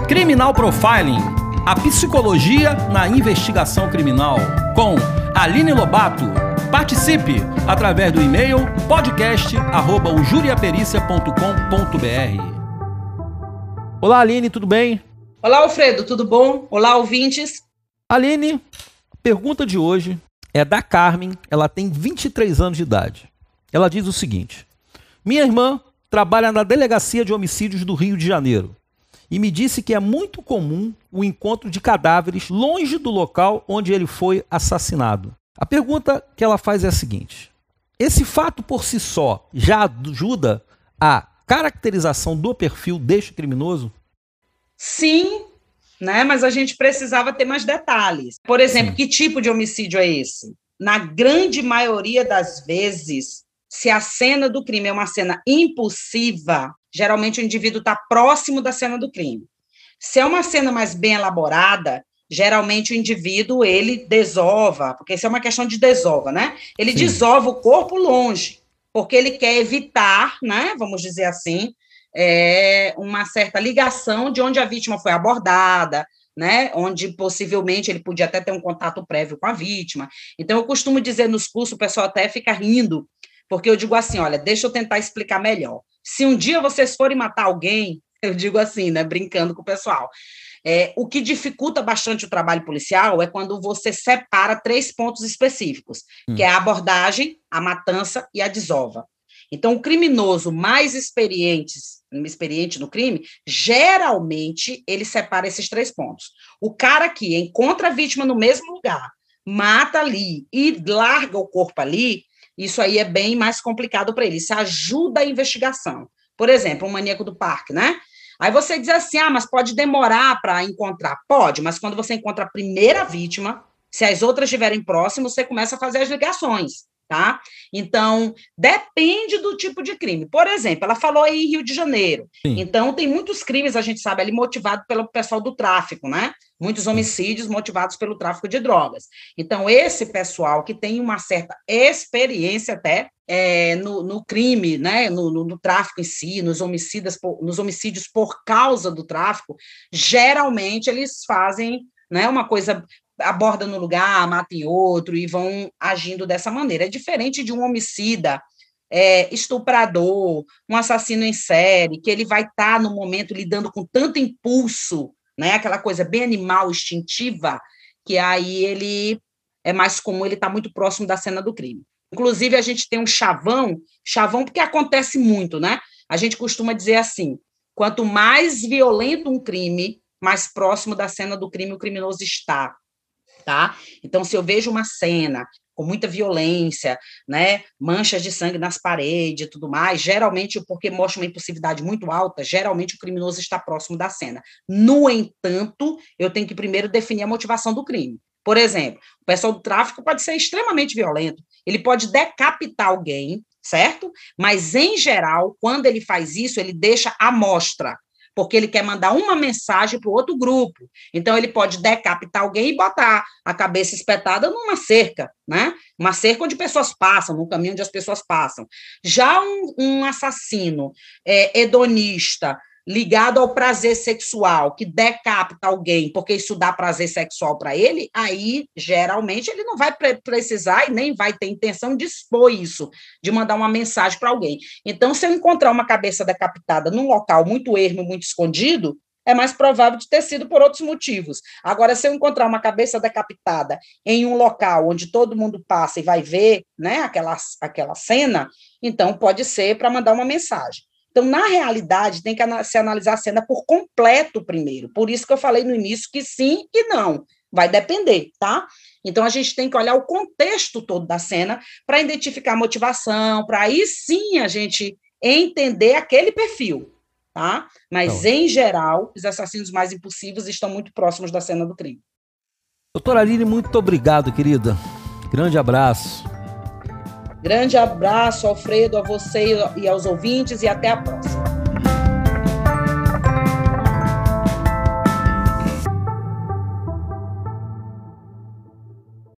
Criminal Profiling, a psicologia na investigação criminal, com Aline Lobato. Participe através do e-mail podcast@ujuriapericia.com.br. Olá, Aline, tudo bem? Olá, Alfredo, tudo bom? Olá, ouvintes. Aline, a pergunta de hoje é da Carmen, ela tem 23 anos de idade. Ela diz o seguinte: minha irmã trabalha na Delegacia de Homicídios do Rio de Janeiro e me disse que é muito comum o encontro de cadáveres longe do local onde ele foi assassinado. A pergunta que ela faz é a seguinte: esse fato por si só já ajuda a caracterização do perfil deste criminoso? Sim, né? Mas a gente precisava ter mais detalhes. Por exemplo, que tipo de homicídio é esse? Na grande maioria das vezes, se a cena do crime é uma cena impulsiva, geralmente o indivíduo está próximo da cena do crime. Se é uma cena mais bem elaborada, geralmente o indivíduo, ele desova, porque isso é uma questão de desova, né? Ele desova o corpo longe, porque ele quer evitar, né, vamos dizer assim, uma certa ligação de onde a vítima foi abordada, né, onde possivelmente ele podia até ter um contato prévio com a vítima. Então, eu costumo dizer nos cursos, o pessoal até fica rindo, porque eu digo assim, olha, deixa eu tentar explicar melhor. Se um dia vocês forem matar alguém, eu digo assim, né, brincando com o pessoal, o que dificulta bastante o trabalho policial é quando você separa 3 pontos específicos, que é a abordagem, a matança e a desova. Então, o criminoso mais experiente no crime, geralmente, ele separa esses 3 pontos. O cara que encontra a vítima no mesmo lugar, mata ali e larga o corpo ali, isso aí é bem mais complicado para ele. Isso ajuda a investigação. Por exemplo, um maníaco do parque, né? Aí você diz assim, mas pode demorar para encontrar. Pode, mas quando você encontra a primeira vítima, se as outras estiverem próximas, você começa a fazer as ligações, tá? Então, depende do tipo de crime. Por exemplo, ela falou aí em Rio de Janeiro. Sim. Então, tem muitos crimes, a gente sabe, ali motivados pelo pessoal do tráfico, né? Muitos homicídios motivados pelo tráfico de drogas. Então, esse pessoal que tem uma certa experiência até no crime, né? No tráfico em si, nos homicídios por causa do tráfico, geralmente eles fazem, né, uma coisa, aborda no lugar, mata em outro e vão agindo dessa maneira. É diferente de um homicida estuprador, um assassino em série, que ele vai estar no momento lidando com tanto impulso, né, aquela coisa bem animal, instintiva, que aí ele é mais comum ele estar muito próximo da cena do crime. Inclusive, a gente tem um chavão porque acontece muito, né? A gente costuma dizer assim, quanto mais violento um crime, mais próximo da cena do crime o criminoso está, tá? Então, se eu vejo uma cena com muita violência, né, manchas de sangue nas paredes e tudo mais, geralmente, porque mostra uma impulsividade muito alta, geralmente o criminoso está próximo da cena. No entanto, eu tenho que primeiro definir a motivação do crime. Por exemplo, o pessoal do tráfico pode ser extremamente violento, ele pode decapitar alguém, certo? Mas, em geral, quando ele faz isso, ele deixa a amostra, porque ele quer mandar uma mensagem para o outro grupo. Então, ele pode decapitar alguém e botar a cabeça espetada numa cerca, né? Uma cerca onde pessoas passam, no caminho onde as pessoas passam. Já um assassino hedonista, ligado ao prazer sexual, que decapita alguém porque isso dá prazer sexual para ele, aí, geralmente, ele não vai precisar e nem vai ter intenção de expor isso, de mandar uma mensagem para alguém. Então, se eu encontrar uma cabeça decapitada num local muito ermo, muito escondido, é mais provável de ter sido por outros motivos. Agora, se eu encontrar uma cabeça decapitada em um local onde todo mundo passa e vai ver, né, aquela cena, então pode ser para mandar uma mensagem. Então, na realidade, tem que se analisar a cena por completo primeiro. Por isso que eu falei no início que sim e não. Vai depender, tá? Então, a gente tem que olhar o contexto todo da cena para identificar a motivação, para aí sim a gente entender aquele perfil, tá? Mas, em geral, os assassinos mais impulsivos estão muito próximos da cena do crime. Doutora Aline, muito obrigado, querida. Grande abraço. Grande abraço, Alfredo, a você e aos ouvintes, e até a próxima.